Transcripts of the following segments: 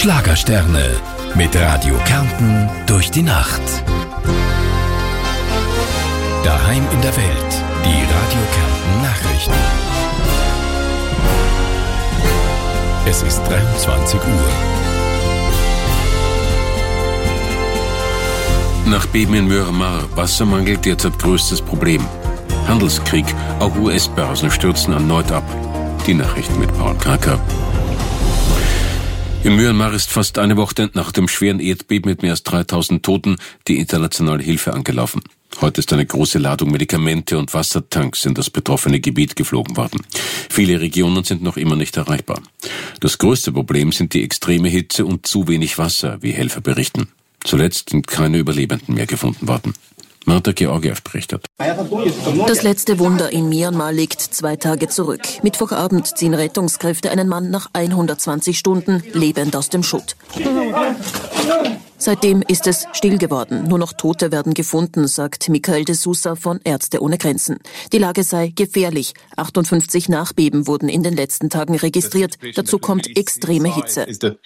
Schlagersterne mit Radio Kärnten durch die Nacht. Daheim in der Welt, die Radio Kärnten Nachrichten. Es ist 23 Uhr. Nach Beben in Myanmar, Wassermangel derzeit größtes Problem. Handelskrieg, auch US-Börsen stürzen erneut ab. Die Nachrichten mit Paul Kracker. In Myanmar ist fast eine Woche nach dem schweren Erdbeben mit mehr als 3000 Toten die internationale Hilfe angelaufen. Heute ist eine große Ladung Medikamente und Wassertanks in das betroffene Gebiet geflogen worden. Viele Regionen sind noch immer nicht erreichbar. Das größte Problem sind die extreme Hitze und zu wenig Wasser, wie Helfer berichten. Zuletzt sind keine Überlebenden mehr gefunden worden. Martha Georgiev berichtet. Das letzte Wunder in Myanmar liegt 2 Tage zurück. Mittwochabend ziehen Rettungskräfte einen Mann nach 120 Stunden lebend aus dem Schutt. Seitdem ist es still geworden. Nur noch Tote werden gefunden, sagt Michael de Sousa von Ärzte ohne Grenzen. Die Lage sei gefährlich. 58 Nachbeben wurden in den letzten Tagen registriert. Dazu kommt extreme Hitze.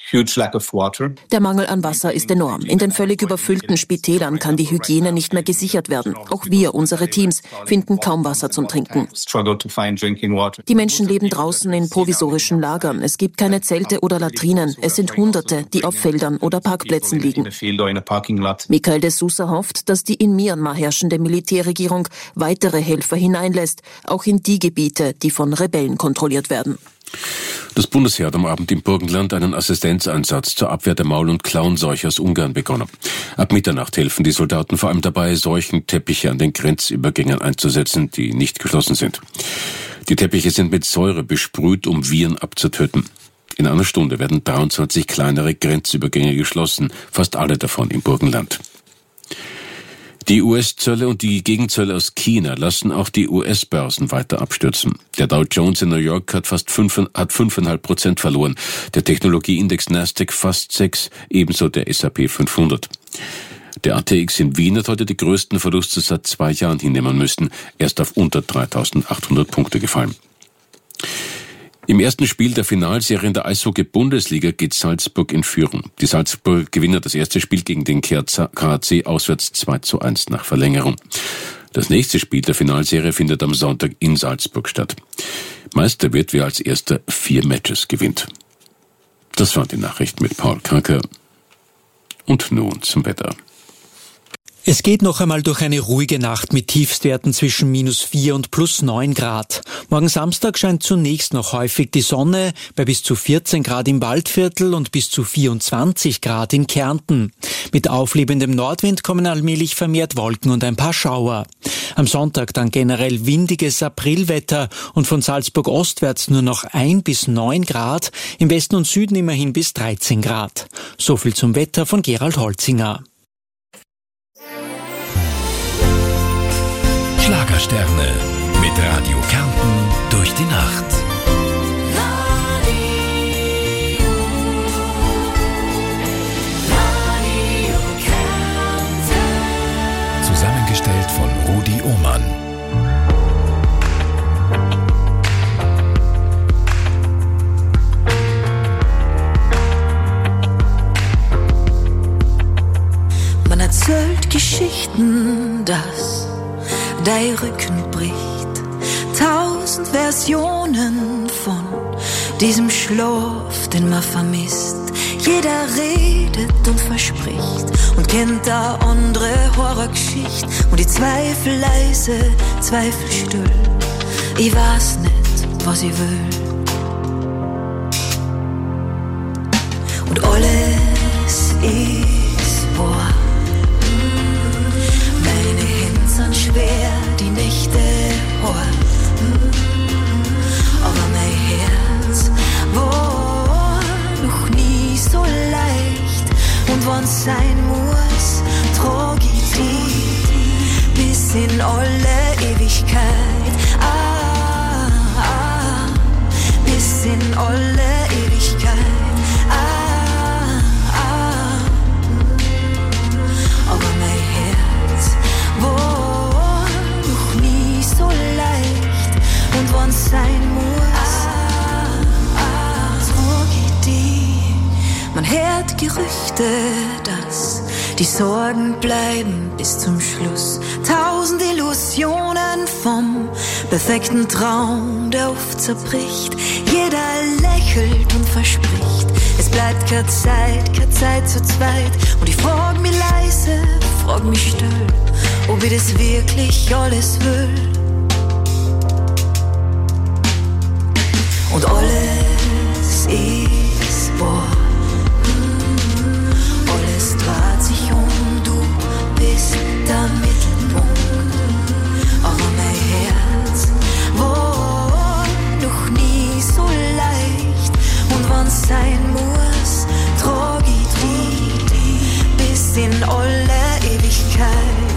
Der Mangel an Wasser ist enorm. In den völlig überfüllten Spitälern kann die Hygiene nicht mehr gesichert werden. Auch wir, unsere Teams, finden kaum Wasser zum Trinken. Die Menschen leben draußen in provisorischen Lagern. Es gibt keine Zelte oder Latrinen. Es sind Hunderte, die auf Feldern oder Parkplätzen liegen. Michael de Sousa hofft, dass die in Myanmar herrschende Militärregierung weitere Helfer hineinlässt, auch in die Gebiete, die von Rebellen kontrolliert werden. Das Bundesheer hat am Abend im Burgenland einen Assistenzeinsatz zur Abwehr der Maul- und Klauenseuche aus Ungarn begonnen. Ab Mitternacht helfen die Soldaten vor allem dabei, Seuchenteppiche an den Grenzübergängen einzusetzen, die nicht geschlossen sind. Die Teppiche sind mit Säure besprüht, um Viren abzutöten. In einer Stunde werden 23 kleinere Grenzübergänge geschlossen, fast alle davon im Burgenland. Die US-Zölle und die Gegenzölle aus China lassen auch die US-Börsen weiter abstürzen. Der Dow Jones in New York hat fast 5,5% verloren, der Technologieindex Nasdaq fast 6%, ebenso der S&P 500. Der ATX in Wien hat heute die größten Verluste seit 2 Jahren hinnehmen müssen, erst auf unter 3.800 Punkte gefallen. Im ersten Spiel der Finalserie in der Eishockey-Bundesliga geht Salzburg in Führung. Die Salzburger gewinnen das erste Spiel gegen den KAC auswärts 2:1 nach Verlängerung. Das nächste Spiel der Finalserie findet am Sonntag in Salzburg statt. Meister wird, wer als erster 4 Matches gewinnt. Das waren die Nachrichten mit Paul Kracker. Und nun zum Wetter. Es geht noch einmal durch eine ruhige Nacht mit Tiefstwerten zwischen -4 und +9 Grad. Morgen Samstag scheint zunächst noch häufig die Sonne, bei bis zu 14 Grad im Waldviertel und bis zu 24 Grad in Kärnten. Mit auflebendem Nordwind kommen allmählich vermehrt Wolken und ein paar Schauer. Am Sonntag dann generell windiges Aprilwetter und von Salzburg ostwärts nur noch 1 bis 9 Grad, im Westen und Süden immerhin bis 13 Grad. So viel zum Wetter von Gerald Holzinger. Schlagersterne mit Radio Kärnten durch die Nacht. Radio Kärnten. Zusammengestellt von Rudi Ohmann. Man erzählt Geschichten, dass dein Rücken bricht. 1000 Versionen von diesem Schlaf, den man vermisst. Jeder redet und verspricht und kennt da andere Horrorgeschichte. Und die Zweifel leise, Zweifel still. Ich weiß nicht, was ich will. Und alles ist wahr. Meine Hände sind schwer, die Nächte hart. Aber mein Herz war noch nie so leicht. Und wenn's sein muss, trag ich dich bis in alle Ewigkeit. Bis in alle Ewigkeit. Aber mein Herz war noch nie so leicht. Und wenn's sein Gedichte, dass die Sorgen bleiben bis zum Schluss. 1000 Illusionen vom perfekten Traum, der oft zerbricht. Jeder lächelt und verspricht, es bleibt keine Zeit zu zweit. Und ich frag mich leise, frag mich still, ob ich das wirklich alles will. Und alles ist wahr. Alles dreht sich du bist der Mittelpunkt. Aber mein Herz war noch nie so leicht. Und wenn's sein muss, trag ich die bis in alle Ewigkeit.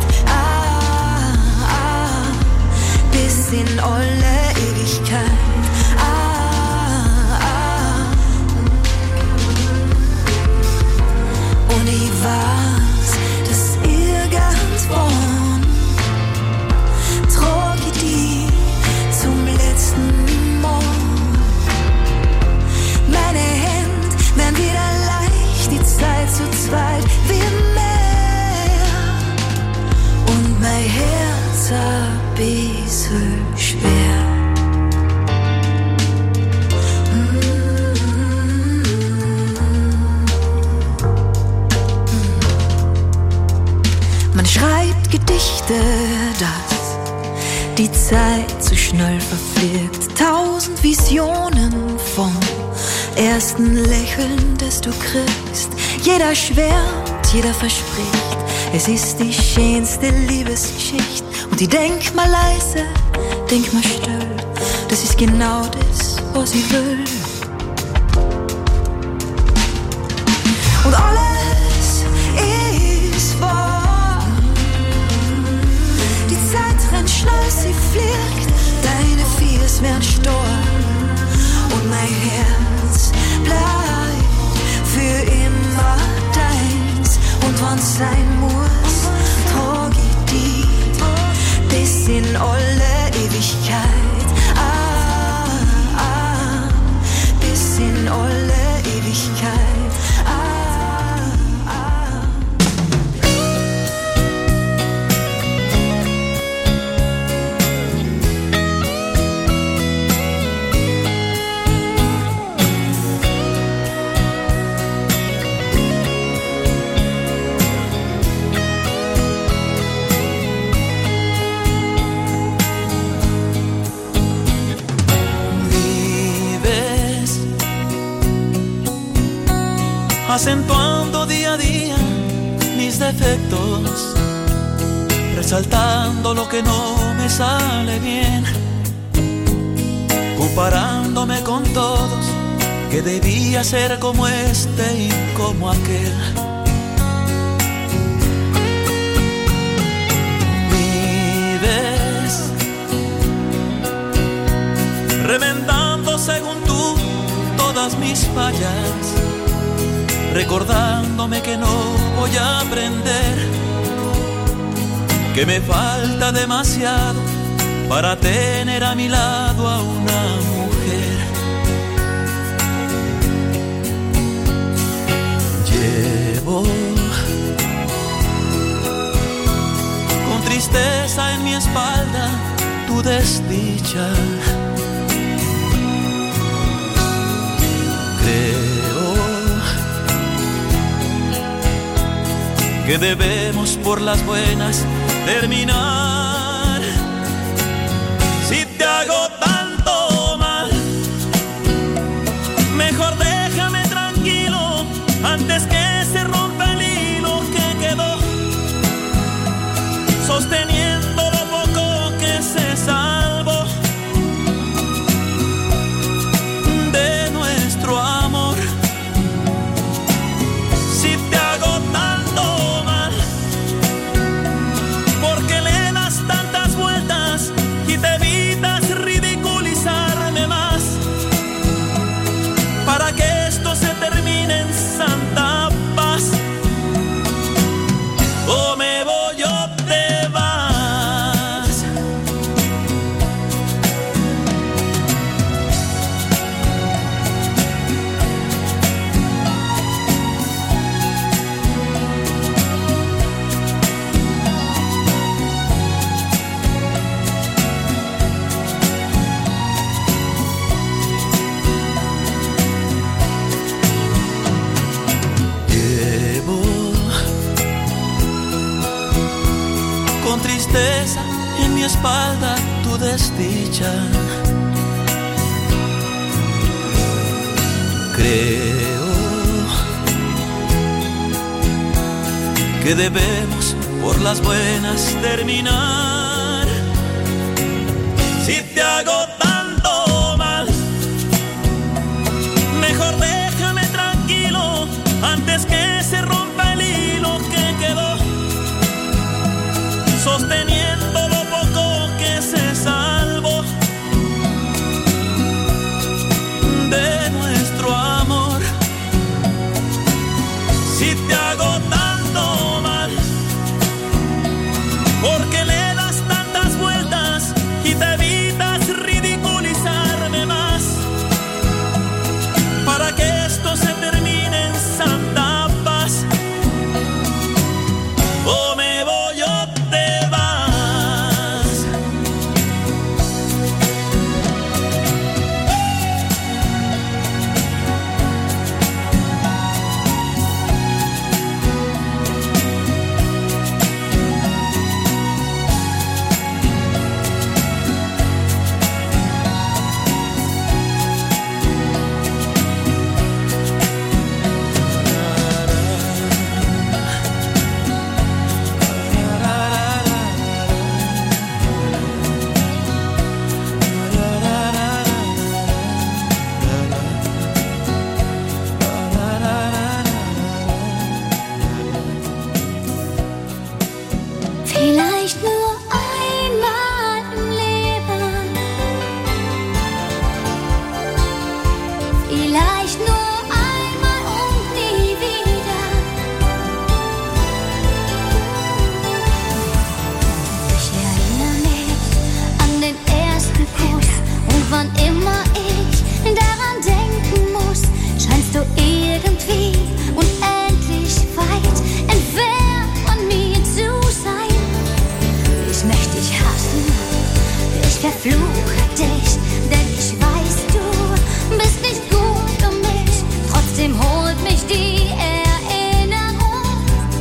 Bis in alle Ewigkeit. Und ich weiß, dass irgendwann trag ich die zum letzten Mal. Meine Hände werden wieder leicht, die Zeit zu zweit wird mehr. Und mein Herz ein bisschen schwer. Man schreibt Gedichte, dass die Zeit zu schnell verfliegt. 1000 Visionen vom ersten Lächeln, das du kriegst. Jeder schwärmt, jeder verspricht, es ist die schönste Liebesgeschichte. Und ich denk mal leise, denk mal still, das ist genau das, was ich will. Und alles ist wahr. Die Zeit rennt schnell, sie fliegt, deine Fiers werden starr. Und mein Herz bleibt für immer deins. Und wenn's sein muss, trag ich die bis in alle Ewigkeit. Bis in alle Ewigkeit. Acentuando día a día mis defectos, resaltando lo que no me sale bien, comparándome con todos, que debía ser como este y como aquel. Vives remendando según tú todas mis fallas, recordándome que no voy a aprender, que me falta demasiado para tener a mi lado a una mujer. Llevo con tristeza en mi espalda tu desdicha. Que debemos por las buenas terminar. Si te hago tanto mal, mejor déjame tranquilo antes que se rompa el hilo que quedó sosteniendo lo poco que se salvó de nuestro amor. Si te hago tanto mal, porque le das tristeza, en mi espalda tu desdicha. Creo que debemos por las buenas terminar. Si te hago tanto mal, mejor déjame tranquilo antes que se rompa el hilo que quedó sosteniendo lo poco que se salvó de nuestro amor. Si te hago tanto mal, porque le das tantas vueltas y te evitas ridiculizarme más, para que esto se termine en santa paz. O me voy o te vas. Vielleicht nur einmal im Leben, vielleicht nur einmal und nie wieder. Ich erinnere mich an den ersten Kuss und wann immer ich daran denken muss, scheinst du irgendwie unendlich weit entfernt von mir zu sein. Ich möchte dich hassen, ich verfluche dich, denn ich weiß, du bist nicht gut für mich. Trotzdem holt mich die Erinnerung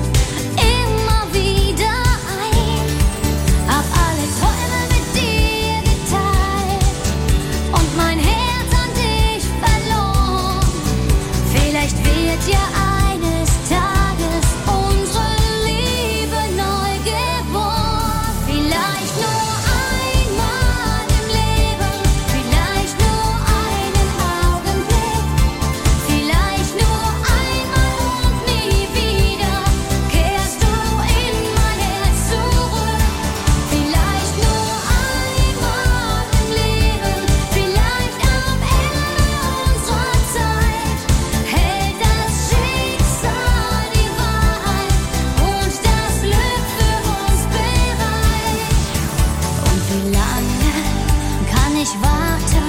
immer wieder ein. Hab alle Träume mit dir geteilt und mein Herz an dich verloren. Vielleicht wird ja eines Tages unsere Liebe neu geboren. Vielleicht nur einmal im Leben, vielleicht nur einen Augenblick, vielleicht nur einmal und nie wieder kehrst du in mein Herz zurück. Vielleicht nur einmal im Leben, vielleicht am Ende unserer Zeit hält das Schicksal die Wahrheit und das Glück für uns bereit. Und wie lange kann ich warten,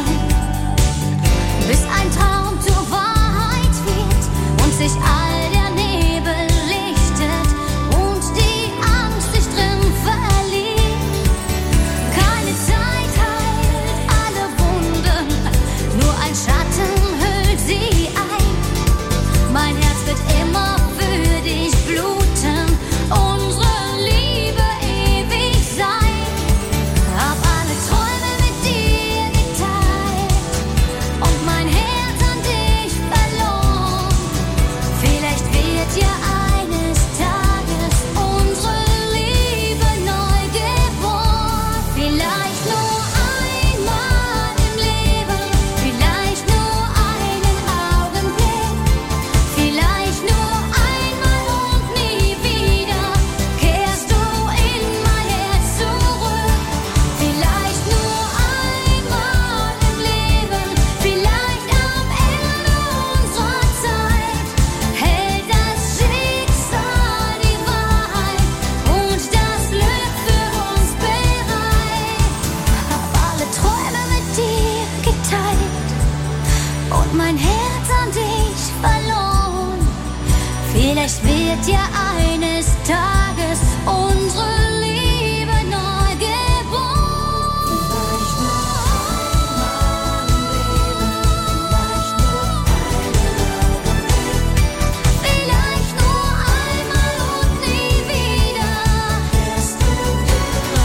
bis ein Traum zur Wahrheit wird und sich all der Nebel lichtet und die Angst sich drin verliert? Keine Zeit heilt alle Wunden, nur ein Schatten hüllt sie ein. Mein Herz wird immer für dich bluten, unsere Liebe ewig sein. Hab alle Träume mit dir geteilt und mein Herz an dich verloren. Vielleicht wird ja eines Tages unsere Liebe neu geboren. Vielleicht nur einmal im Leben, vielleicht nur einen Augenblick, vielleicht nur einmal und nie wieder kehrst du in mein Herz zurück. Vielleicht nur einmal im Leben, vielleicht am Ende unserer Zeit hält das Schicksal die Wahrheit und das Glück für uns bereit. Hab alle Träume mit dir geteilt und mein Herz an dich verloren. Vielleicht wird ja eines Tages unsere Liebe neu geboren. Vielleicht nur einmal im Leben, vielleicht nur einen Augenblick, vielleicht nur einmal und nie wieder kehrst du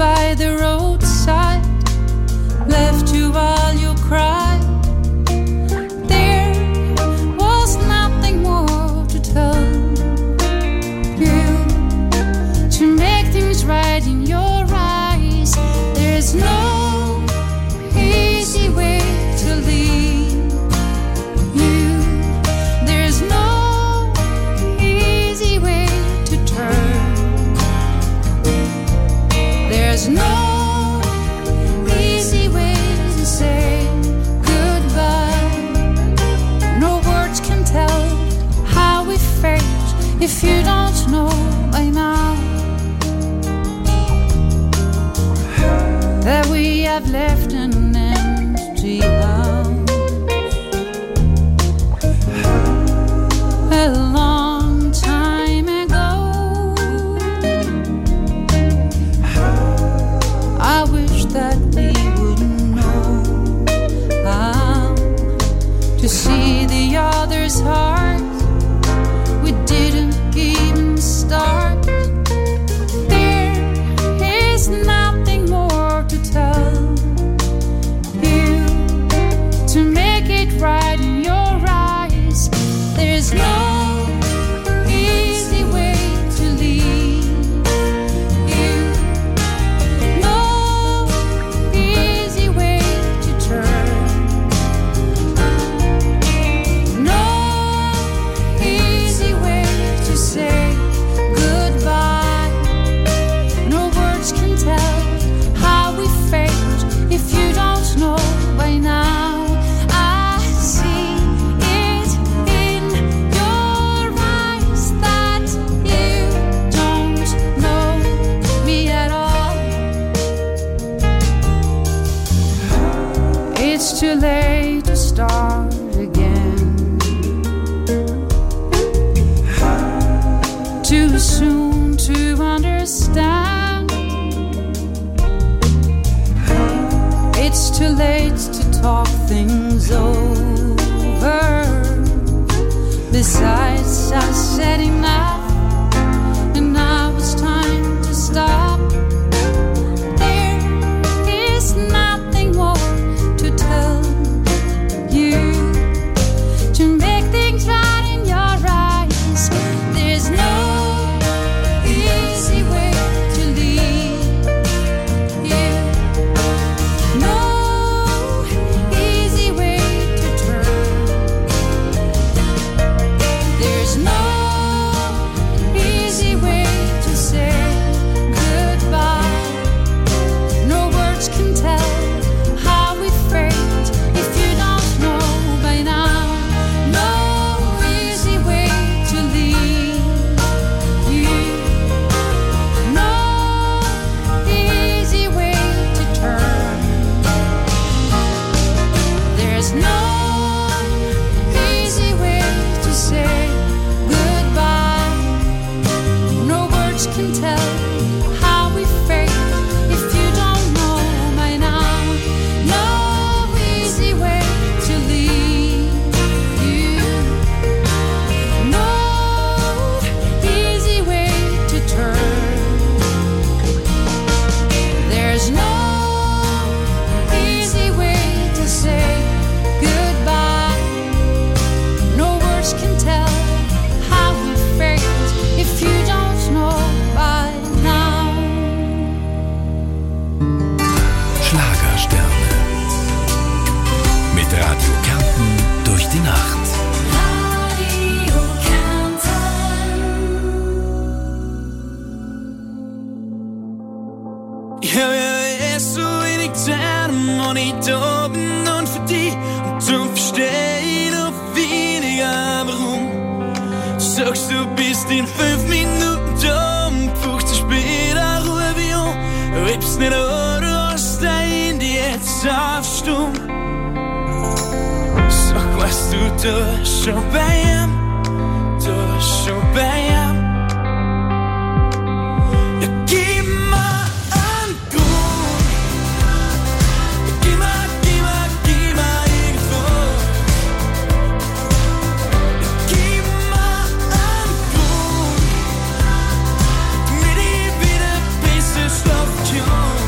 by the roadside, left you while you cried. There was nothing more to tell you, to make things right in your eyes. There's no easy way to leave you. There's no easy way to turn. There's no easy way to say goodbye. No words can tell how we felt if you don't know by now that we have left an empty house. A long time ago, I wish that we would know how to see the other's heart. We didn't even start. There is nothing more to tell you, to make it right in your eyes. There's no easy way to leave you, no easy way to turn, no easy way to say goodbye. No words can tell how we felt if you don't know by now. I see it in your eyes that you don't know me at all. It's too late to start again, too soon to understand. It's too late to talk things over. Besides, I said enough, and now it's time to stop. There is nothing more to tell you, to make things right in your eyes. There's no easy way to leave you, no easy way to turn. There's no easy way to say goodbye. No words can tell how we felt if you don't know by now. No easy way to leave you, no easy way to turn. There's no easy way to say goodbye. No words can tell how we felt if you don't know by now. No easy way to leave you, no easy way to turn. There's no easy way to say goodbye. No words can tell how we felt if you don't know by now. Schlagersterne. Mit Radio Kärnten durch die Nacht. Radio Kärnten. Ja, jeg er så wenig Zeit und nicht oben und für die und du verstehst noch weniger warum. Du sagst, du bist in 5 Minuten da und 15 später rufe ich an. Riebst nicht an, du hast dein Handy jetzt auf Stumm. Sag, was du tust schon bei ihm, tust schon bei ihm. Ja, gib mir einen Grund. Ja, gib mir irgendwo. Ja, gib mir einen Grund, damit ich wieder besser schlafen kann.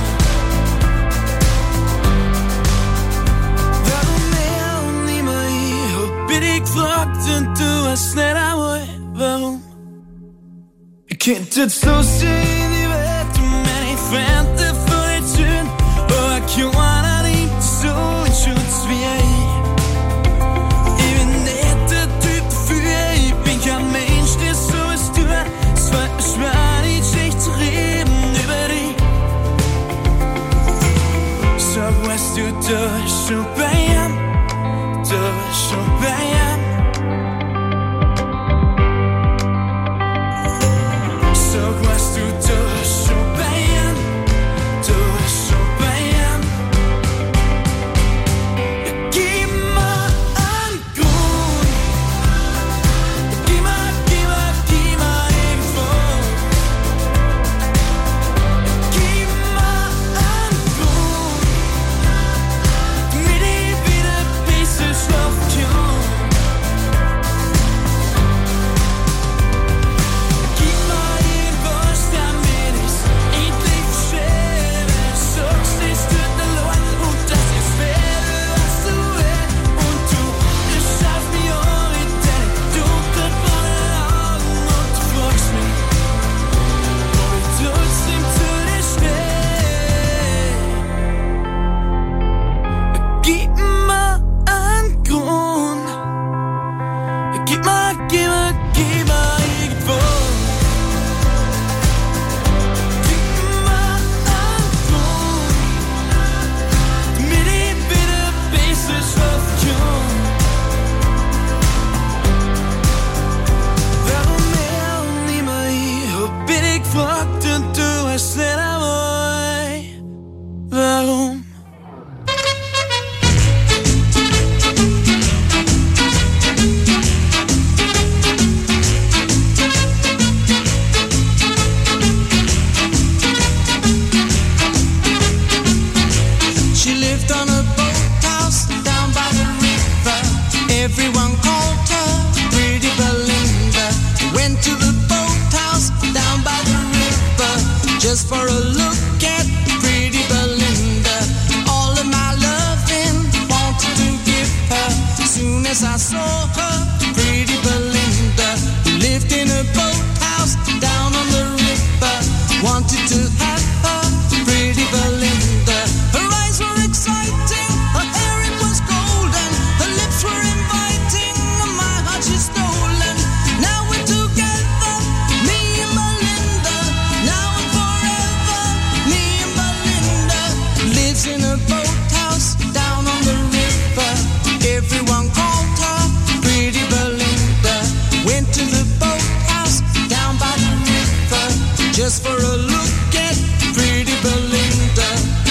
es nicht einmal, warum? Ich könnte jetzt los in die Welt und meine Freunde vor die Türen, aber keiner nimmt so in Schutz wie ich. Ich bin nicht der Typ dafür, ich bin kein Mensch, der sowas tut. Es fällt mir schwer, nicht schlecht zu reden über dich. Sag, weißt du, du bist schon bei ihm, du bist schon bei ihm. Sag, weißt du, du bist schon bei ihm, du bist schon bei ihm. Ja, gib mir einen Grund, gib mir irgendwo. Gib mir einen Grund, damit ich wieder besser schlafen kann. Gib mir irgendwas, damit ich's endlich verstehe. Wenn du sagst, es tut mir leid und das ist weh, was du willst. Und du schaust mich an in deine dunkelbraunen Augen und du fragst mich, ob ich trotzdem zu dir stehe. Gib mir einen Grund. Gib mir irgendwo. Gib mir einen Grund, damit ich wieder besser schlafen kann. Warum er und nimmer ich, hab ich dich gefragt und du weißt nicht einmal, warum? She lived on a boathouse down by the river. Everyone called her Pretty Belinda. Went to the boathouse down by the river just for a look at Pretty Belinda. All of my loving wanted to give her. Soon as I saw her, Pretty Belinda, who lived in a boathouse down on the river, wanted to have her, Pretty Belinda. Her eyes were exciting, her hair it was golden, her lips were inviting, and my heart she's stolen. Now we're together, me and Belinda. Now and forever, me and Belinda. Lives in a boathouse down on the river. Everyone called her Pretty Belinda. Went to the boathouse down by the river just for a look at Pretty Belinda.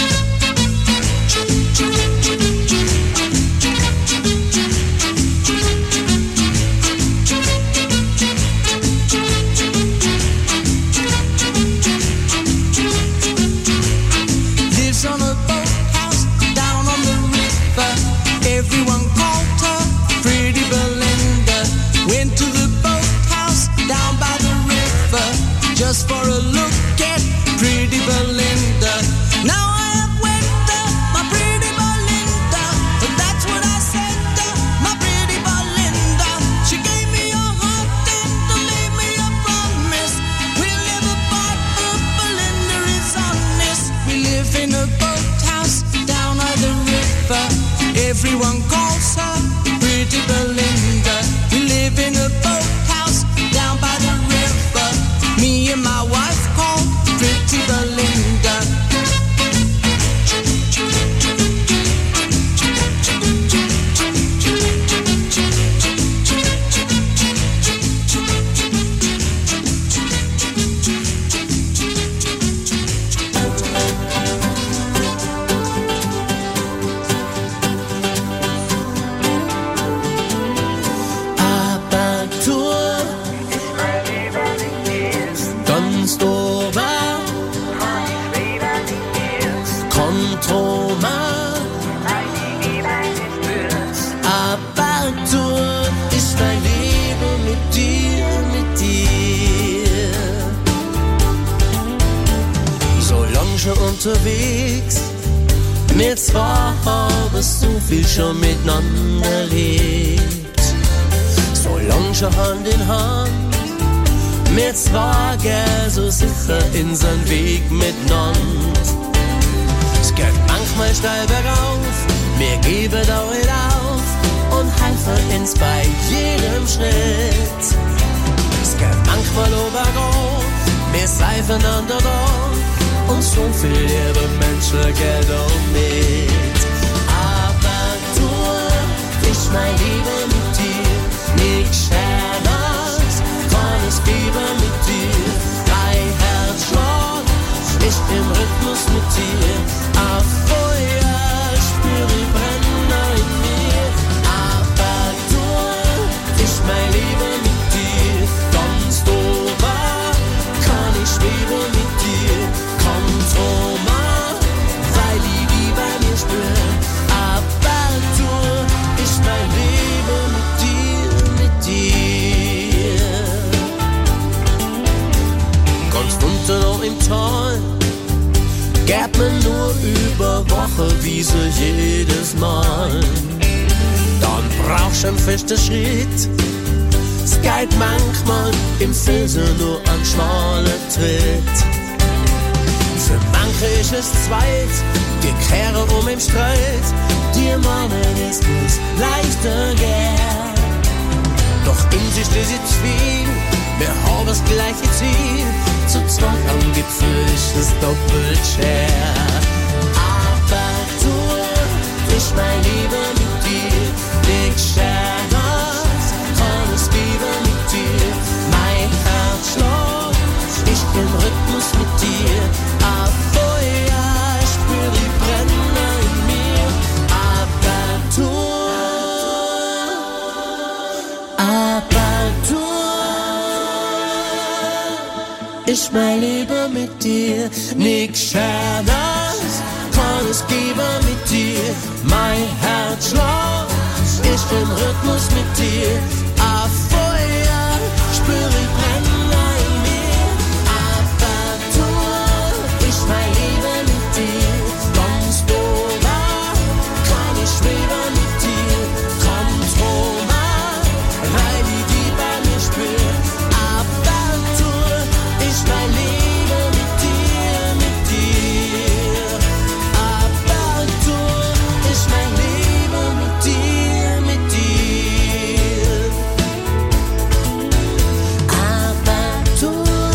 Lives on a boathouse down on the river. Everyone called her Pretty Belinda. Went to the boathouse down by the river just for a look at Pretty Belinda. Now I have wed her, my Pretty Belinda. But that's what I said to my Pretty Belinda. She gave me her heart and made me a promise. We'll live apart, but Belinda is honest. We live in a boathouse down by the river. Everyone calls her Pretty Belinda. We live in a boathouse down by the river. Me and my wife called Pretty Belinda. Apertur, ganz oben, Kontromat. Apertur ist mein Leben mit dir, mit dir. So lang schon unterwegs, wir zwei haben so viel schon miteinander erlebt. So lang gingen schon Hand in Hand. Wir zwei gehen so sicher in seinen Weg miteinander. Es geht manchmal steil bergauf, wir geben auch nicht auf und helfen uns bei jedem Schritt. Es geht manchmal bergauf, wir sind füreinander da und so viel Liebe Menschen geht auch mit. Aber du, ich mein Leben mit dir, nicht schäders, kann ich geben mit dir. Dein Herzschlag ist im Rhythmus mit dir, auf Feuer spür ich brennen in mir. Aber du, ich mein Leben mit dir, ganz drüber kann ich schweben mit dir. Komm Thomas, weil ich die bei mir spür. Aber du, ich mein Leben mit dir, mit dir. Ganz unten auch im Tal geht man nur über Woche-Wiese jedes Mal. Dann brauchst du einen festen Schritt. Es geht manchmal im Felsen nur ein schmaler Tritt. Für manche ist es zweit, die kehren im Streit. Die meinen, es muss leichter gehen. Doch in sich ist es viel, wir haben das gleiche Ziel. Zu zweit am Gipfel ist es doppelt schwer. Aber du, ich mein Leben mit dir, nicht schärfers, kann es geben mit dir. Mein Herzschlag, ich bin Rhythmus mit dir. Auf Feuer spür die Brände in mir. Aber du, ich mein Leben mit dir, nix Schönes kann es geben mit dir. Mein Herzschlag ist im Rhythmus mit dir. Auf Feuer spür ich Brände in mir. Aber du, ich mein Leben mit dir, ganz drüber kann ich schweben mit dir. Komm Thomas, weil ich die bei mir spür. Aber du, ich mein Leben mit dir, mit dir. Aber du, ich mein Leben mit dir, mit dir. Aber du,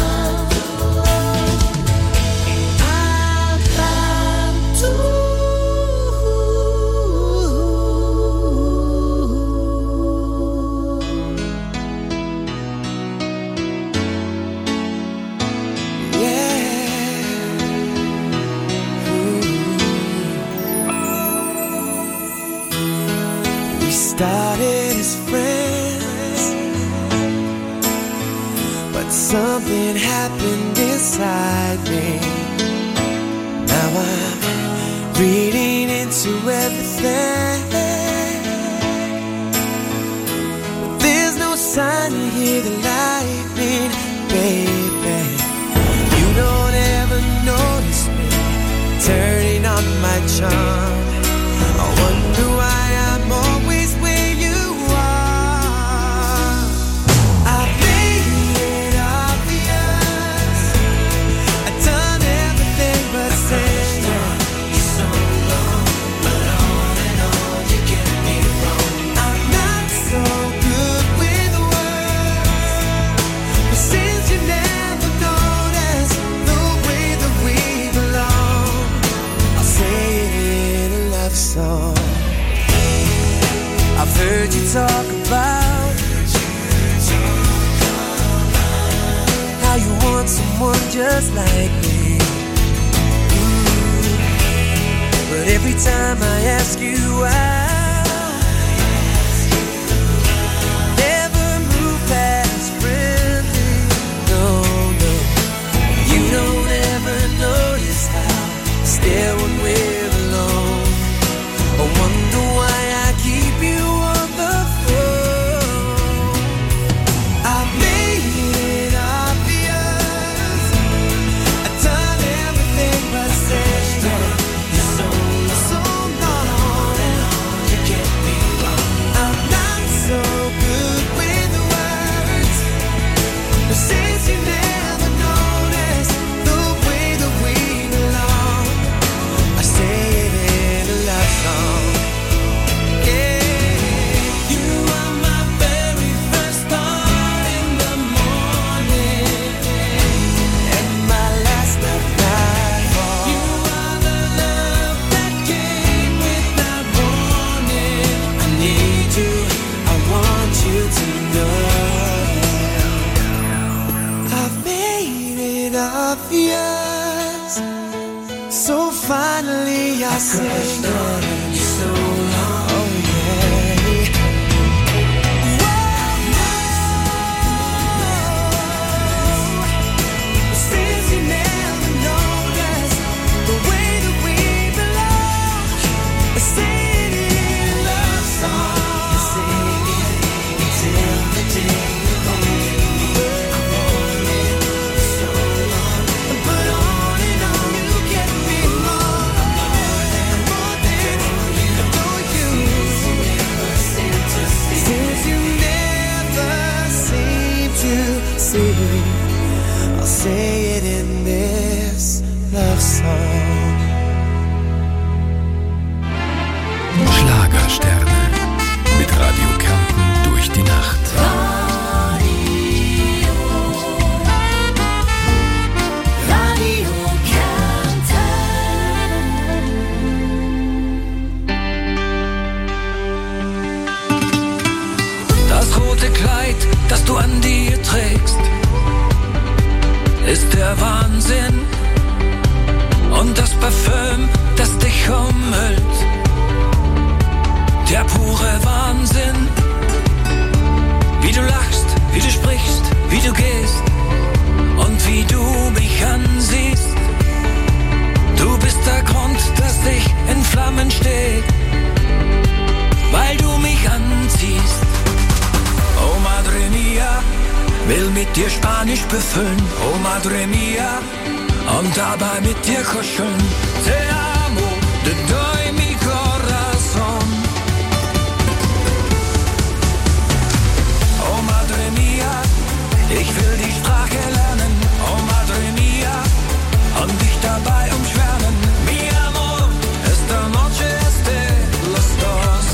we started as friends, but something happened inside me. Now I'm reading into everything, but there's no sign to hear the lightning, baby. You don't ever notice me turning on my charm. I wonder why I'm always where you are. I made it obvious. I've done everything but say you're so long, but on and on you get me wrong. I'm not so good with words, but since you never noticed the way that we belong, I'll say it in a love song. I've heard you talk about how you want someone just like me. But every time I ask you out, never move past friendly. No, no, you don't ever notice how I stare when we're alone. I wonder why I keep you on the phone. I made it obvious. I've done everything but say you're so long, on and on. finally I sing. So long, oh yeah. Whoa, since you never noticed the way that we belong, sing it in love song, sing it until the day you leave. I've wanted so long, but on and on you get me more than adore you. Since you never seem to see, I'll say it in this love song. Schlagersterne mit Radio Kärnten durch die Nacht. Radio Kärnten. Das rote Kleid, das du an dir trägst, ist der Wahnsinn. Und das Parfüm, das dich umhüllt, der pure Wahnsinn. Wie du lachst, wie du sprichst, wie du gehst und wie du mich ansiehst. Du bist der Grund, dass ich in Flammen steh, weil du mich anziehst. Oh Madre Mia, will mit dir Spanisch befüllen. Oh Madre Mia, und dabei mit dir kuscheln. Te amo, te doy mi corazón. Oh Madre Mia, ich will die Sprache lernen. Oh Madre Mia, und dich dabei umschwärmen. Mi amor, esta noche es de los dos.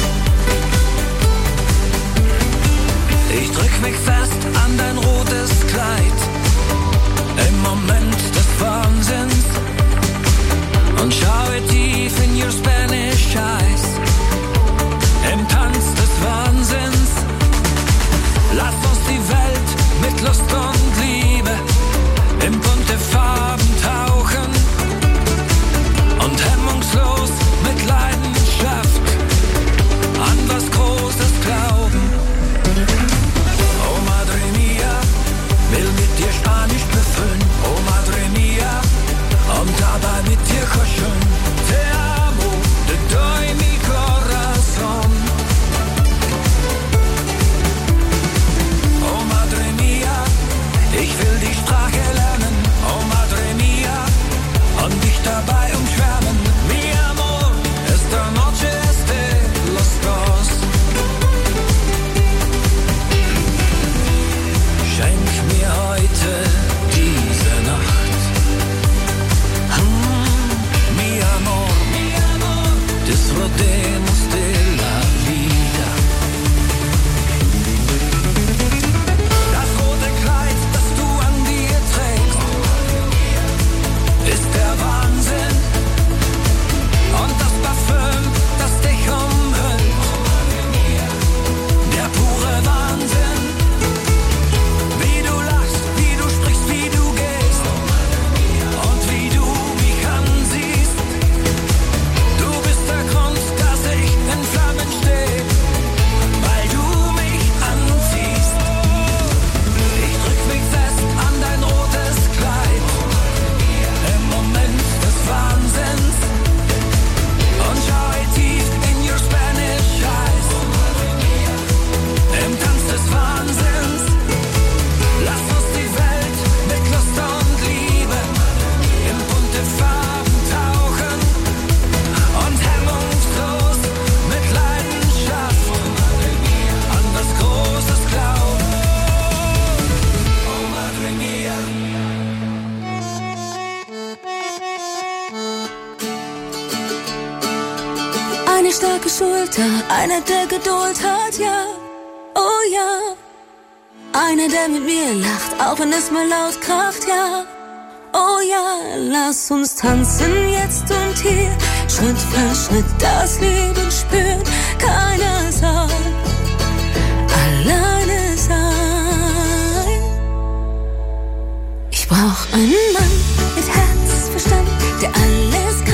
Ich drück mich fest an dein rotes Kleid im Moment des Wahnsinns und schaue tief in your Spanish eyes im Tanz des Wahnsinns. Lass uns die Welt mit Lust und Liebe in bunte Farben tauchen und hemmungslos mit Leidenschaft an was Großes glauben. Oh Madre Mia, will mit dir Spanisch befüllen. Oh Madre Mia, und dabei mit dir kuscheln. Te amo, te doy mi corazón. Oh Madre Mia, ich will die Sprache lernen. Oh Madre Mia, und dich dabei umschwärmen. Mi amor, esta noche es de los dos. Schenk mir heute diese Nacht. Mi amor, disfrutemos de la vida. Das rote Kleid, das du an dir trägst, ist der Wahnsinn. Und das Parfüm, das dich umhüllt, der pure Wahnsinn. Wie du lachst, wie du sprichst, wie du gehst und wie du mich ansiehst. Du bist der Grund, dass ich in Flammen steh, weil du mich anziehst. Ich drück mich fest an dein rotes Kleid im Moment des Wahnsinns und schaue tief in your Spanish eyes im Tanz des Wahnsinns. Lass uns die Welt mit Lust und Liebe in bunte Farben tauchen und hemmungslos mit Leidenschaft an was Großes glauben. Oh Madre Mia. Eine starke Schulter, einer, der Geduld hat, ja, oh ja. Einer, der mit mir lacht, auch wenn es mal laut kracht, ja, oh ja. Lass uns tanzen jetzt und hier, Schritt für Schritt das Leben spüren. Keiner soll alleine sein. Ich brauch einen Mann mit Herzverstand, der alles kann.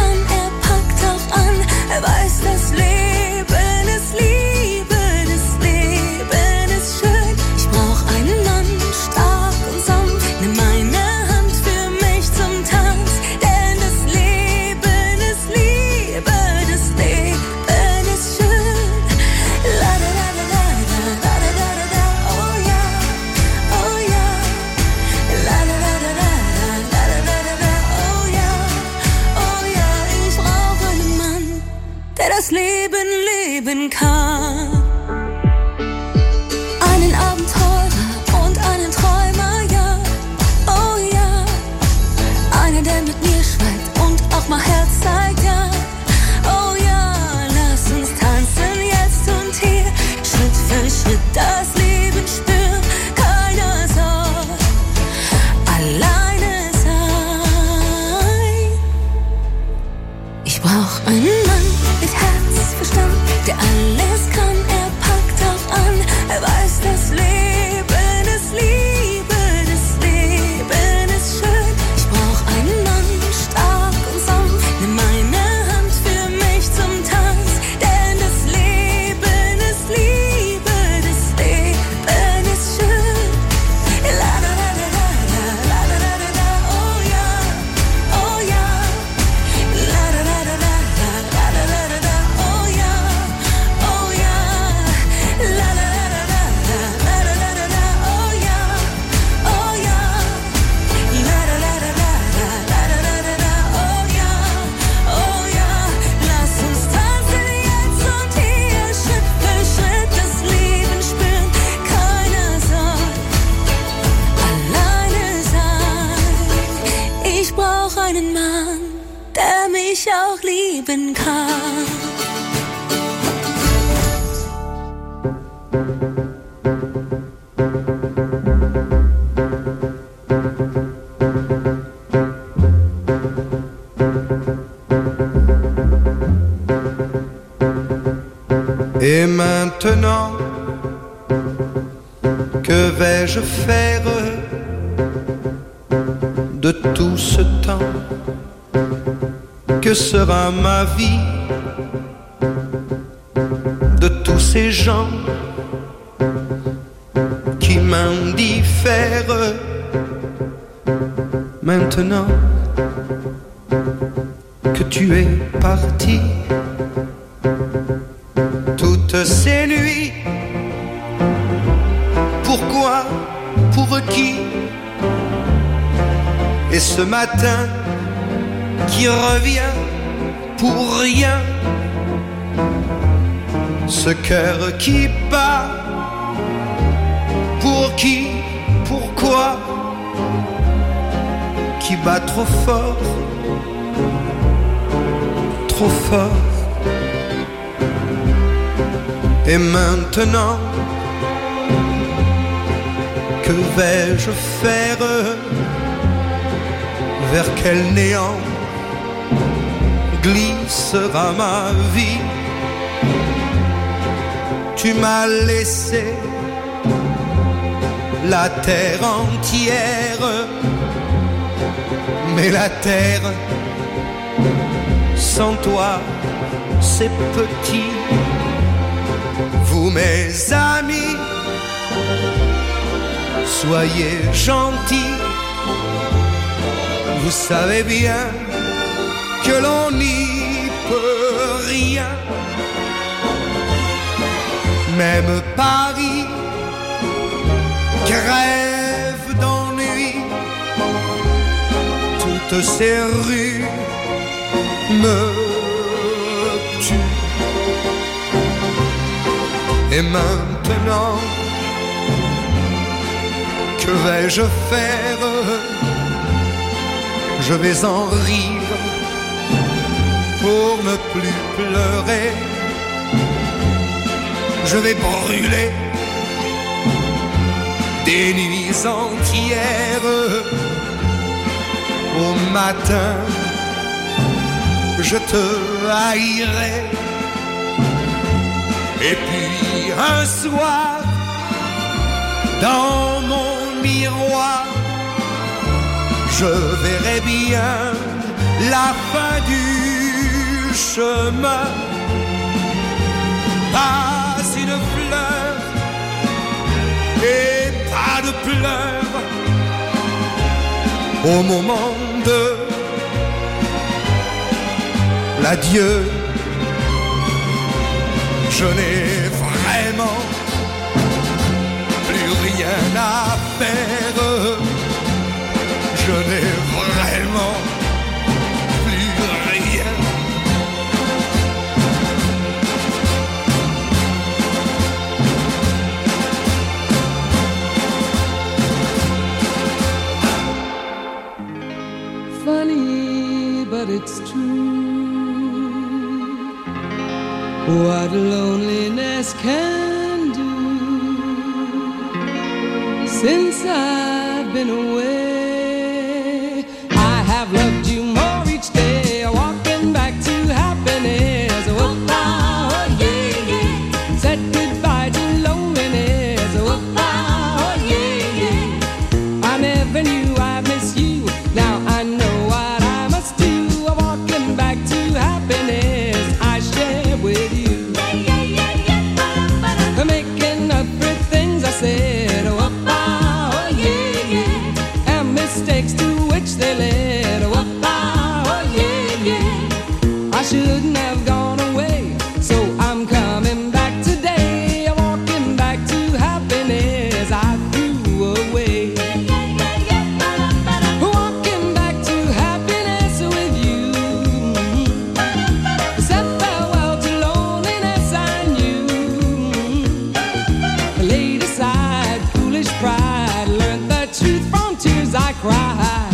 der das Leben leben kann. Einen Abenteurer und einen Träumer, ja, oh ja. Einer, der mit mir schweigt und auch mal Herz zeigt, ja, oh ja. Lass uns tanzen jetzt und hier, Schritt für Schritt das Leben spüren. Keiner soll alleine sein. Ich brauch einen Mann mit Herz, Verstand, der alles kann, er packt auch an. Er weiß, das Leben ist Liebe, das Leben ist schön. Ich brauch einen Mann, stark und sanft, nimm meine Hand für mich zum Tanz. Denn das Leben ist Liebe, das Leben ist schön. La da da da da la da da da da, oh ja, oh ja. La da da da da la da da da da, oh ja, oh ja. La da da da da la da da da da, oh ja, oh ja. La da da da da la da da da da, oh ja, oh ja. Lass uns tanzen jetzt und hier, Schritt für Schritt das Leben spüren. Keiner soll alleine sein. Ich brauch einen Mann, der mich auch lieben kann. Et maintenant, que vais-je faire de tout ce temps? Que sera ma vie de tous ces gens qui m'indiffèrent? Maintenant que tu es parti, toutes ces nuits, pourquoi, pour qui? Et ce matin qui revient pour rien, ce cœur qui bat, pour qui, pourquoi, qui bat trop fort, trop fort. Et maintenant, que vais-je faire? Vers quel néant glissera ma vie? Tu m'as laissé la terre entière, mais la terre sans toi c'est petit. Vous mes amis, soyez gentils, vous savez bien que l'on n'y peut rien. Même Paris crève d'ennui, toutes ces rues me tuent. Et maintenant, que vais-je faire? Je vais en rire pour ne plus pleurer. Je vais brûler des nuits entières. Au matin, je te haïrai. Et puis un soir, dans mon miroir, je verrai bien la fin du chemin. Pas une fleur et pas de pleurs au moment de l'adieu. Je n'ai vraiment plus rien à faire. Je n'ai vraiment plus rien. what loneliness can do. Since I've been away, I have loved you more each day, walking back to happiness. Oh, oh yeah, yeah. Said goodbye to loneliness. Oh, oh yeah, yeah. I never knew I miss you. Now I know what I must do. Walking back to happiness I share with you. Making up for things I said. Oh, oh yeah, yeah. And mistakes to which they led. Oh, oh yeah, yeah. I shouldn't have gone away, so I'm coming back today. Walking back to happiness I threw away. Walking back to happiness with you. Said farewell to loneliness I knew. Laid aside foolish pride, learned the truth from tears I cried.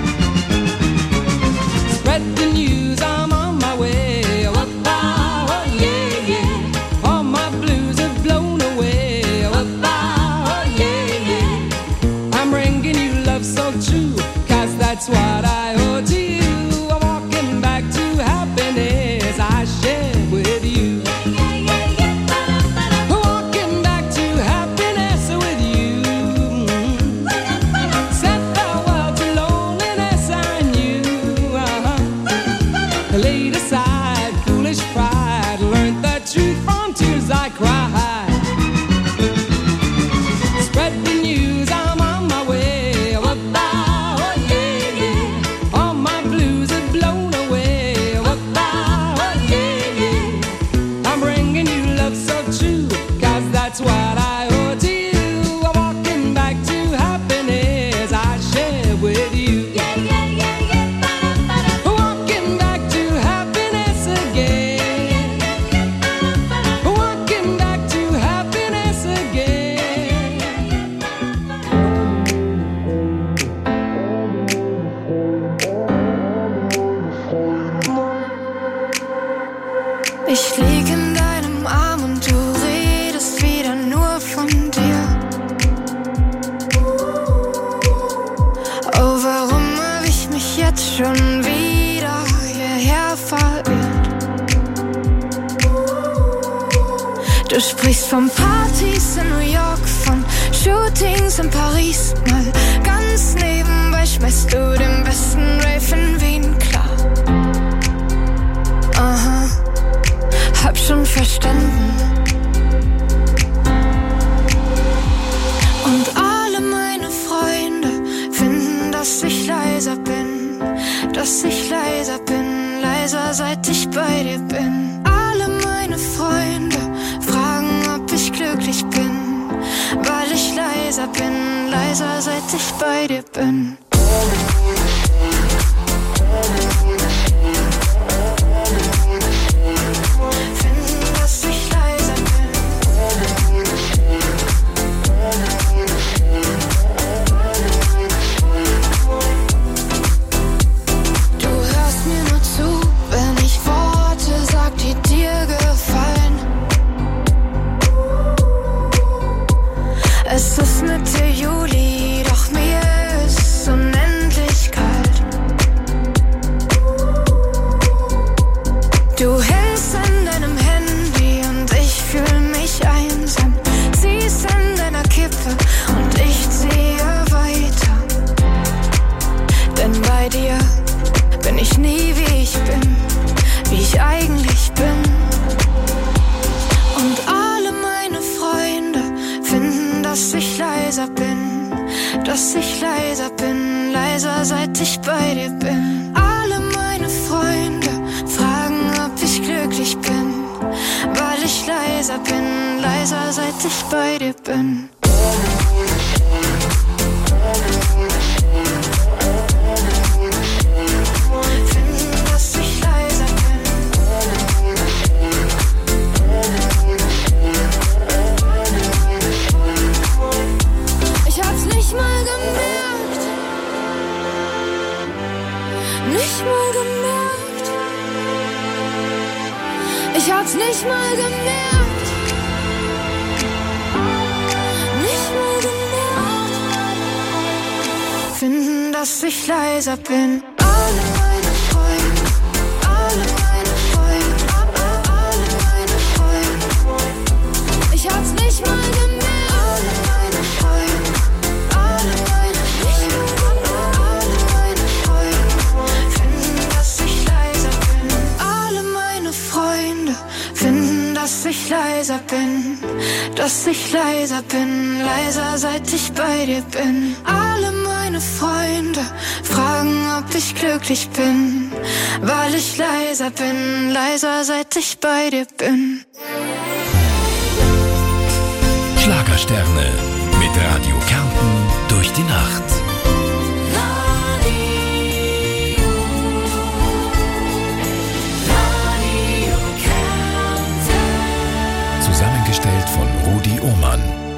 Spread the news, I'm on my way. Oh, oh yeah, yeah. All my blues have blown away. Oh, oh yeah, yeah. I'm bringing you love so true, 'cause that's what I owe to you. Walking back to happiness I share with you. Walking back to happiness with you. Said farewell to loneliness I knew. Laid aside foolish pride, learned the truth from tears I cried. Spread the news, I'm on my way. Oh, oh yeah, yeah. All my blues have blown away. Oh, oh yeah, yeah. I'm bringing you love so true, 'cause that's what I owe to you. Walking back to happiness I share with you. Walking back to happiness again. Walking back to happiness again. Ich lieg in deinem Arm und du redest wieder nur von dir. Oh, warum hab ich mich jetzt schon wieder hierher verirrt? Du sprichst von Partys in New York, von Shootings in Paris. Mal ganz nebenbei schmeißt du den besten Rave in Wien klar. Aha, hab schon verstanden. Und alle meine Freunde finden, dass ich leiser bin. Dass ich leiser bin, leiser seit ich bei dir bin. Alle meine Freunde fragen, ob ich glücklich bin. Weil ich leiser bin, leiser seit ich bei dir bin. Finden, dass ich leiser bin. Du hörst mir nur zu, wenn ich Worte sag, die dir gefallen. Es ist Mitte Juli, doch mir ist unendlich kalt. Du hältst an deinem Handy und ich fühl mich einsam. Ziehst an deiner Kippe und ich ziehe weiter. Denn bei dir bin ich nie wie ich bin, wie ich eigentlich bin. Und alle meine Freunde finden, dass ich leiser bin. Dass ich leiser bin, leiser seit ich bei dir bin. Alle meine Freunde fragen, ob ich glücklich bin. Weil ich leiser bin, leiser seit ich bei dir bin. Finden, dass ich leiser bin. Ich hab's nicht mal gemerkt. Nicht mal gemerkt. Ich hab's nicht mal gemerkt. Nicht mal gemerkt. Finden, dass ich leiser bin. Alle meine Freunde, alle meine Freunde, alle meine Freunde. Ich hab's nicht mal gemerkt. Alle meine Freunde, alle meine Freunde, finden, dass ich leiser bin. Alle meine Freunde finden, dass ich leiser bin, dass ich leiser bin, leiser seit ich bei dir bin. Alle meine Freunde fragen, ob ich glücklich bin, weil ich leiser bin, leiser seit ich bei dir bin. Schlagersterne mit Radio Kärnten durch die Nacht. Zusammengestellt von Rudi Ohmann.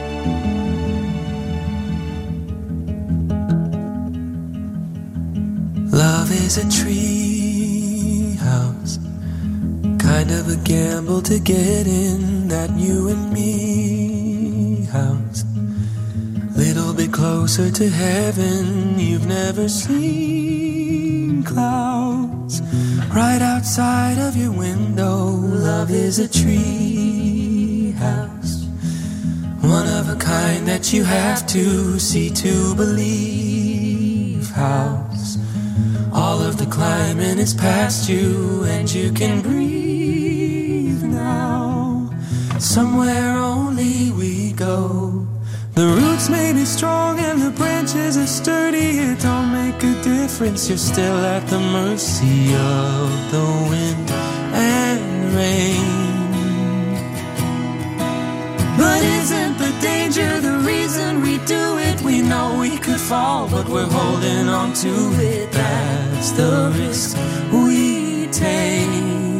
Love is a tree house, kind of a gamble to get in that you and me house. Little bit closer to heaven, you've never seen clouds right outside of your window. Love is a tree house, one of a kind that you have to see to believe house. All of the climbing is past you and you can breathe now. Somewhere only we go. The roots may be strong and the branches are sturdy. It don't make a difference, you're still at the mercy of the wind and rain. But isn't the danger the reason we do it? We know we could fall, but we're holding on to it. That's the risk we take.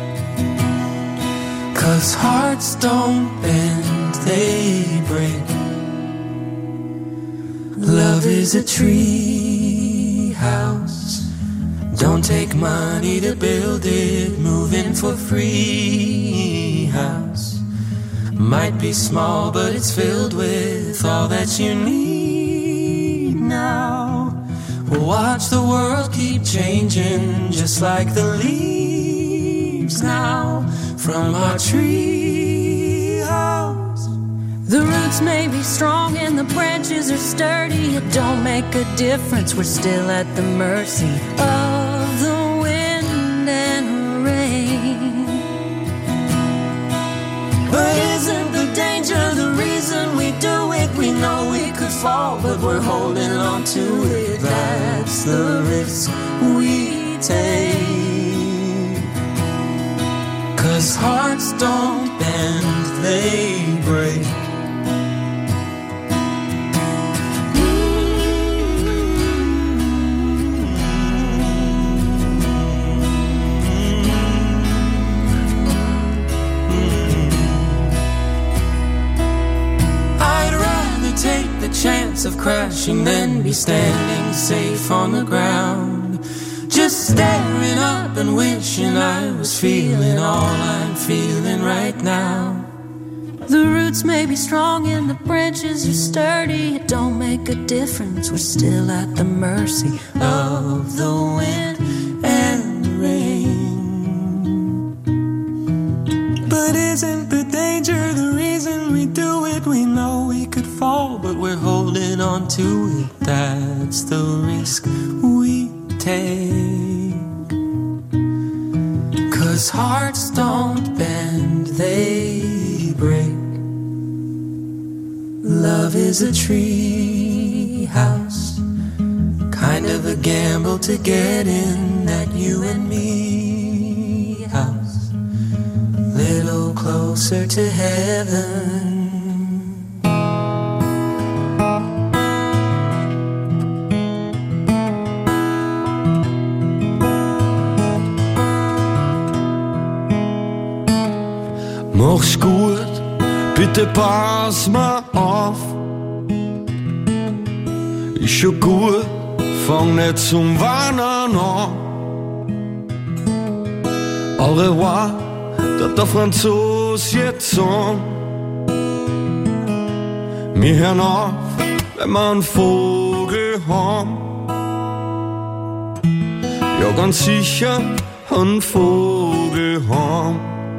'Cause hearts don't bend, they break. Love is a tree house. Don't take money to build it, move in for free house. Might be small, but it's filled with all that you need now. Watch the world keep changing, just like the leaves now from our tree house. The roots may be strong and the branches are sturdy. It don't make a difference, we're still at the mercy of the wind and rain. But isn't the danger the reason we do it? We know we could fall, but we're holding on to it. That's the risk we take. 'Cause hearts don't bend, they break. Chance of crashing, then be standing safe on the ground. Just staring up and wishing I was feeling all I'm feeling right now. The roots may be strong and the branches are sturdy. It don't make a difference, we're still at the mercy of the wind and the rain. But isn't the danger the reason we do it? We know we could fall, but we're holding on to it. That's the risk we take. 'Cause hearts don't bend, they break. Love is a tree house, kind of a gamble to get in that you and me house. Little closer to heaven. Mach's gut, bitte pass mal auf. Ist schon gut, fang nicht zum Weinen an. Au revoir, dass der Franzos jetzt so. Wir hören auf, wenn wir einen Vogel haben. Ja, ganz sicher einen Vogel haben.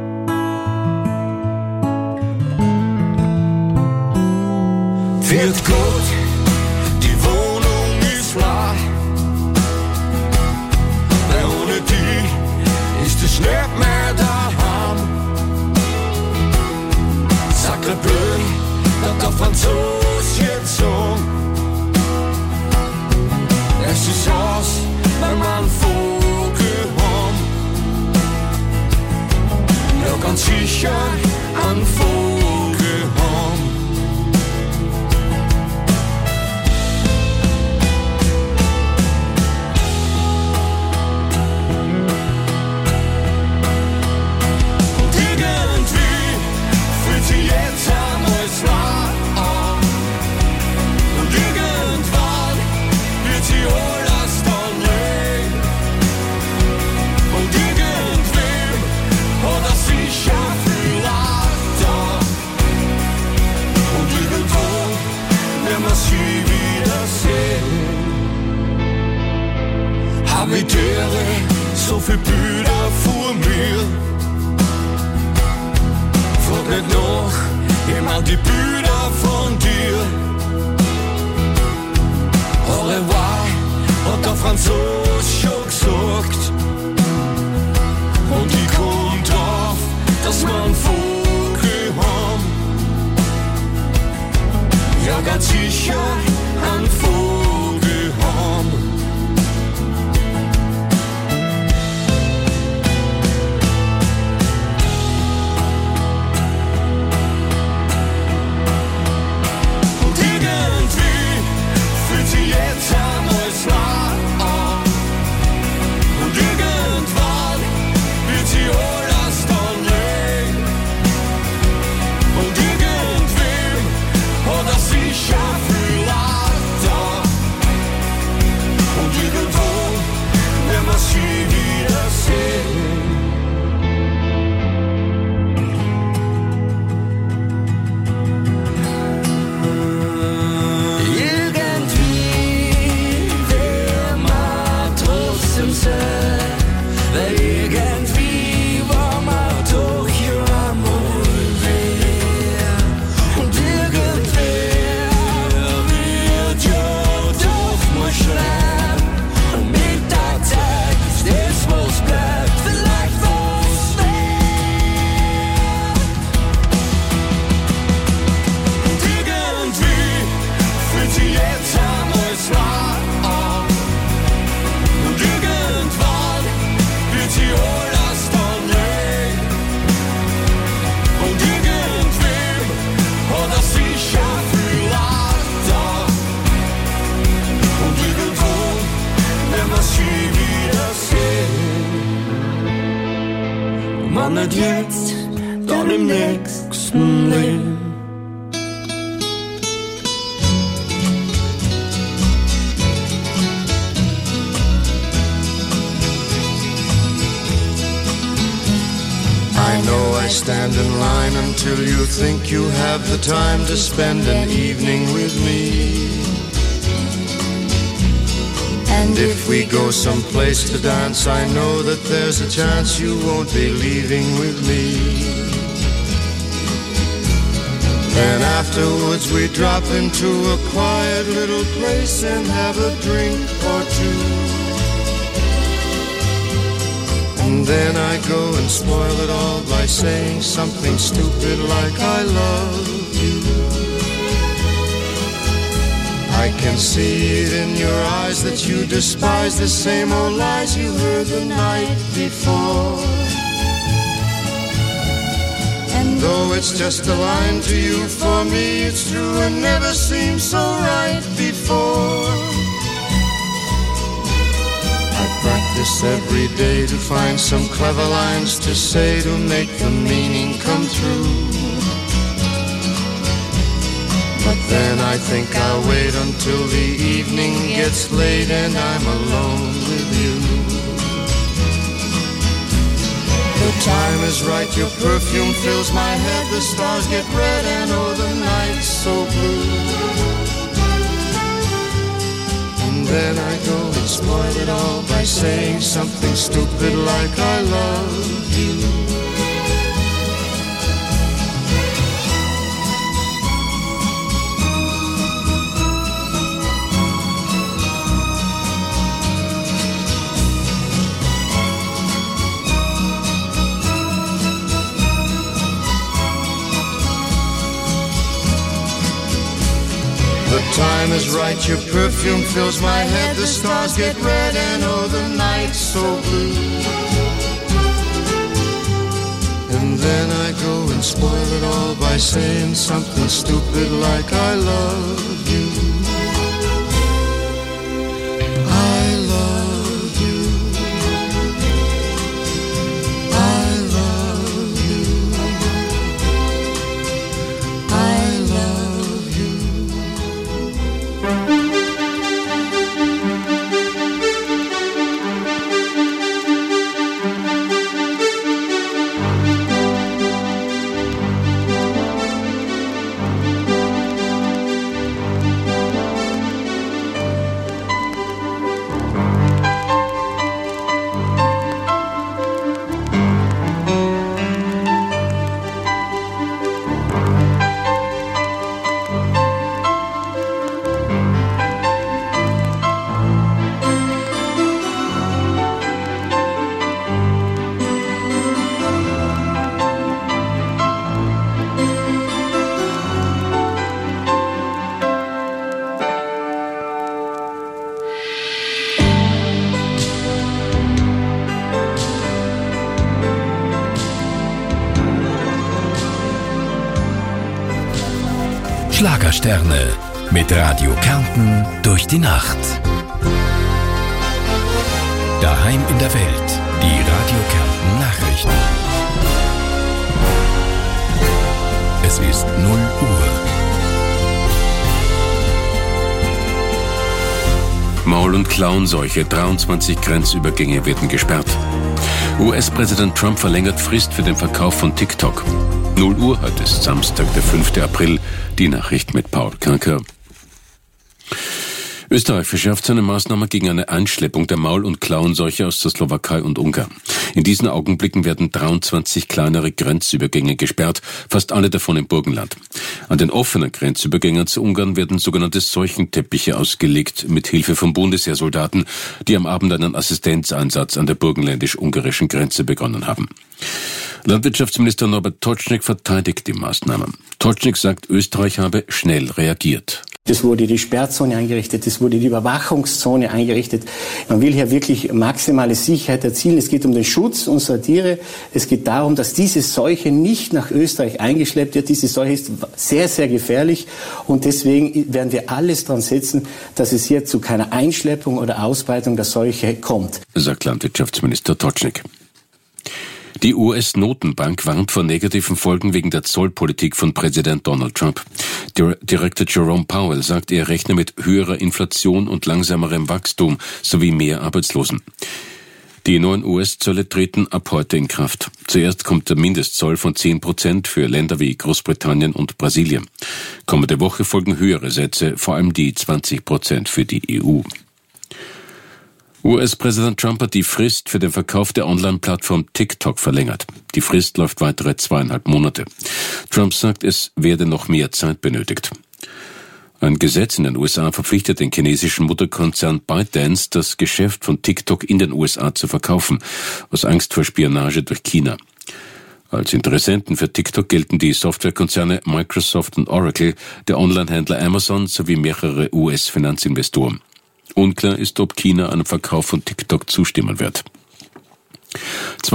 Wird gut, die Wohnung ist leer. Weil ohne die ist es nicht mehr daheim. Sacre bleu, dass der Franzos jetzt so. Es ist aus, wenn wir einen Vogel haben. Ja, ganz sicher einen Vogel haben. Jetzt einmal klar an. Und irgendwann wird sie alles dann leben. Und irgendwem hat er sicher viel Leid da. Und irgendwo werden wir sie wiedersehen. Habitäre, so viel Bilder vor mir. Frag nicht noch, jemand die Bilder von dir. Au revoir, hat der Franzos schon gesagt. Und ich komm drauf, dass wir einen Vogel haben. Ja, ganz sicher einen Vogel haben. Jetzt einmal klar an. Und irgendwann wird sie alles dann legen. Und irgendwem hat er sicher viel Leid da. Und irgendwo werden wir sie weil irgendwie war man doch ja einmal wer. Und irgendwer wird ja doch mal schreiben. Und mit der Zeit ist das, was bleibt, vielleicht was wert. Und irgendwie fühlt sie jetzt einmal klar an. Und irgendwann wird sie alles dann legen. Und irgendwem hat er sicher viel Leid da. Und irgendwo werden wir sie wiedersehen. Und man nicht jetzt, dann im nächsten Leben. I stand in line until you think you have the time to spend an evening with me. And if we go someplace to dance, I know that there's a chance you won't be leaving with me. Then afterwards we drop into a quiet little place and have a drink or two. And then I go and spoil it all by saying something stupid like I love you. I can see it in your eyes that you despise the same old lies you heard the night before. And though it's just a line to you, for me it's true and never seemed so right before. Practice every day to find some clever lines to say to make the meaning come true. But then I think I'll wait until the evening gets late and I'm alone with you. The time is right, your perfume fills my head. The stars get red and oh, the night's so blue. And then I go and spoil it all by saying something stupid like I love you. The time is right, your perfume fills my head. The stars get red and oh, the night's so blue. And then I go and spoil it all by saying something stupid like I love you. I love you. I love you. I love you. Schlagersterne mit Radio Kärnten durch die Nacht. Daheim in der Welt, die Radio Kärnten Nachrichten. Es ist 0 Uhr. Maul- und Klauenseuche, 23 Grenzübergänge werden gesperrt. US-Präsident Trump verlängert Frist für den Verkauf von TikTok. 0 Uhr, heute ist Samstag, der 5. April. Die Nachricht mit Paul Kanker. Österreich verschärft seine Maßnahmen gegen eine Einschleppung der Maul- und Klauenseuche aus der Slowakei und Ungarn. In diesen Augenblicken werden 23 kleinere Grenzübergänge gesperrt, fast alle davon im Burgenland. An den offenen Grenzübergängen zu Ungarn werden sogenannte Seuchenteppiche ausgelegt, mit Hilfe von Bundesheersoldaten, die am Abend einen Assistenzeinsatz an der burgenländisch-ungarischen Grenze begonnen haben. Landwirtschaftsminister Norbert Tocznik verteidigt die Maßnahmen. Tocznik sagt, Österreich habe schnell reagiert. Es wurde die Sperrzone eingerichtet, es wurde die Überwachungszone eingerichtet. Man will hier wirklich maximale Sicherheit erzielen. Es geht um den Schutz unserer Tiere. Es geht darum, dass diese Seuche nicht nach Österreich eingeschleppt wird. Diese Seuche ist sehr, sehr gefährlich und deswegen werden wir alles dran setzen, dass es hier zu keiner Einschleppung oder Ausbreitung der Seuche kommt, sagt Landwirtschaftsminister Tocznik. Die US-Notenbank warnt vor negativen Folgen wegen der Zollpolitik von Präsident Donald Trump. Direktor Jerome Powell sagt, er rechne mit höherer Inflation und langsamerem Wachstum sowie mehr Arbeitslosen. Die neuen US-Zölle treten ab heute in Kraft. Zuerst kommt der Mindestzoll von 10% für Länder wie Großbritannien und Brasilien. Kommende Woche folgen höhere Sätze, vor allem die 20% für die EU. US-Präsident Trump hat die Frist für den Verkauf der Online-Plattform TikTok verlängert. Die Frist läuft weitere 2,5 Monate. Trump sagt, es werde noch mehr Zeit benötigt. Ein Gesetz in den USA verpflichtet den chinesischen Mutterkonzern ByteDance, das Geschäft von TikTok in den USA zu verkaufen, aus Angst vor Spionage durch China. Als Interessenten für TikTok gelten die Softwarekonzerne Microsoft und Oracle, der Onlinehändler Amazon sowie mehrere US-Finanzinvestoren. Unklar ist, ob China einem Verkauf von TikTok zustimmen wird.